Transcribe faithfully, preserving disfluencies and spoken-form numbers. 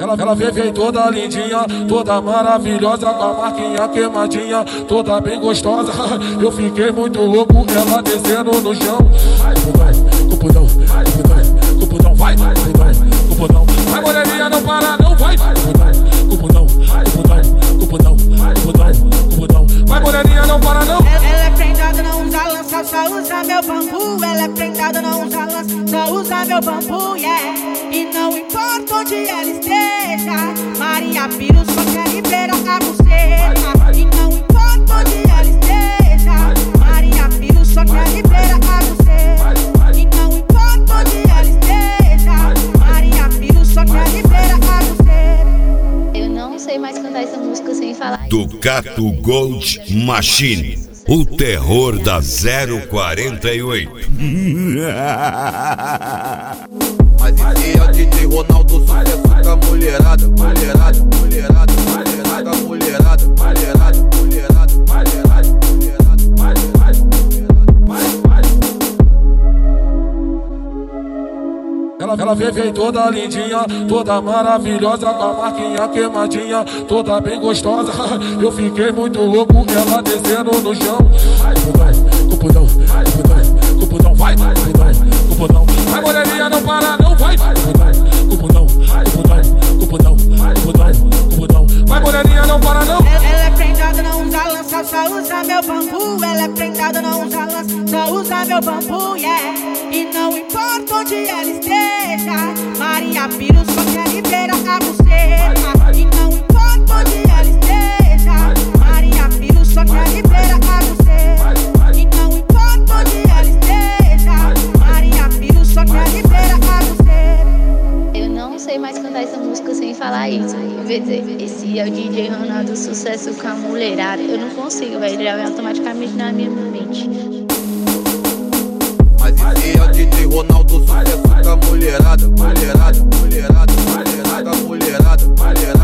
Ela, ela vem, vem toda lindinha, toda maravilhosa, com a marquinha queimadinha, toda bem gostosa. Eu fiquei muito louco, ela descendo no chão. Vai, cupudão, cupudão, cupudão, vai, cupudão, cupudão. Vai, moreninha, não para, não vai, cupudão, cupudão, cupudão, cupudão, cupudão. Vai, moreninha, não para, não. Ela é prendada, não usa lança, só usa meu bambu. Ela é prendada, não usa lança, só usa meu bambu, yeah. E não importa onde ela esteja, Maria Piro só quer liberar a buceta. E não importa onde ela esteja, Maria Piro só quer liberar a buceta. E não importa onde ela esteja, Maria Piro só quer liberar a buceta. Eu não sei mais cantar essa música sem falar. Ducato Gold Machine, o terror da zero quarenta e oito. Mas esse é o D J Ronaldo, sucesso da mulherada, mulherada, mulherada, mulherada, mulherada, mulherada, mulherada, mulherada, mulherada, mulherada. Ela, ela vem, vem toda lindinha, toda maravilhosa, com a marquinha queimadinha, toda bem gostosa. Eu fiquei muito louco, ela descendo no chão. Vai, cupudão, cupudão, cupudão, vai, cupudão, cupudão. Vai, moreninha, não para, não vai, cupudão, cupudão, cupudão, cupudão, cupudão. Vai, moreninha, não para, não. Ela é prendada, não usa lança, só usa meu bambu. Ela é prendada, não usa lança, só usa meu bambu, yeah. E não importa onde ela esteja, Maria Piro só quer liberar a buceta. E não importa onde ela esteja, Maria Piro só quer liberar a buceta. E não importa onde ela esteja, Maria Piro só quer liberar a buceta. Eu não sei mais cantar essa música sem falar isso. Quer dizer, esse é o D J Ronaldo, sucesso com a mulherada. Eu não consigo, velho, ele já vem automaticamente na minha mente. Mas esse é o D J Ronaldo, sucesso da mulherada, mulherada, mulherada, mulherada, mulherada, mulherada.